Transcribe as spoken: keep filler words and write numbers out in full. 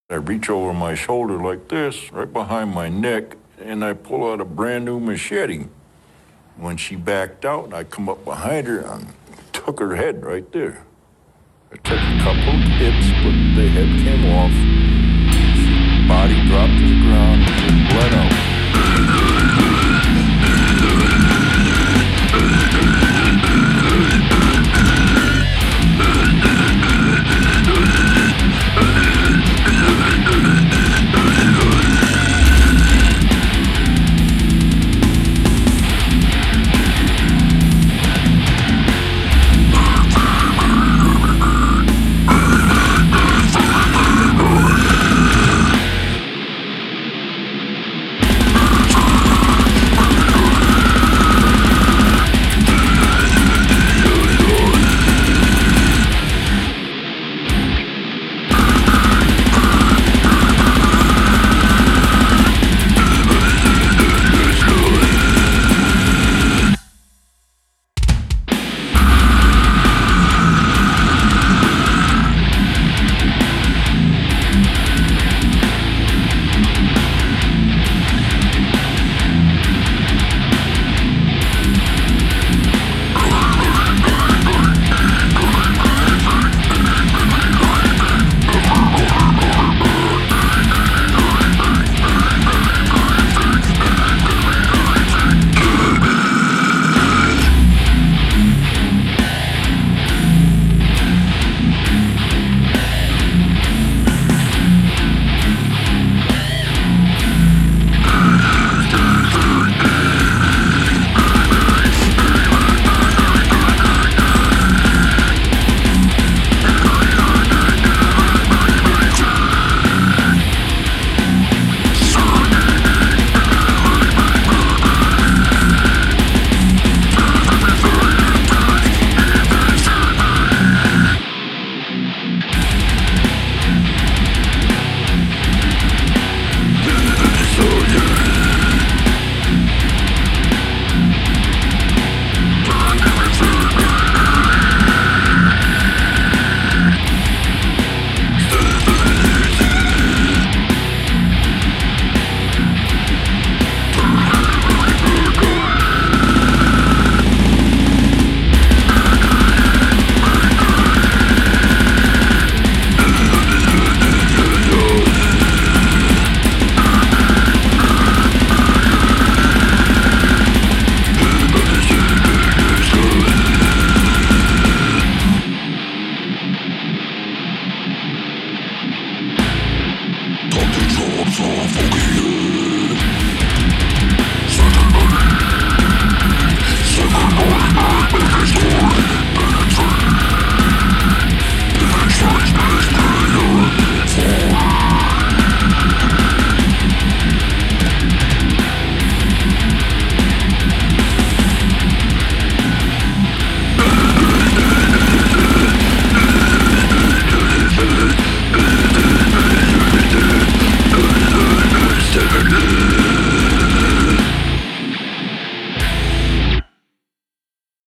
I reach over my shoulder like this, right behind my neck, and I pull out a brand new machete. When she backed out, I come up behind her and took her head right there. I took a couple of hits, but the head came off. She, body dropped to the ground and bled out. Second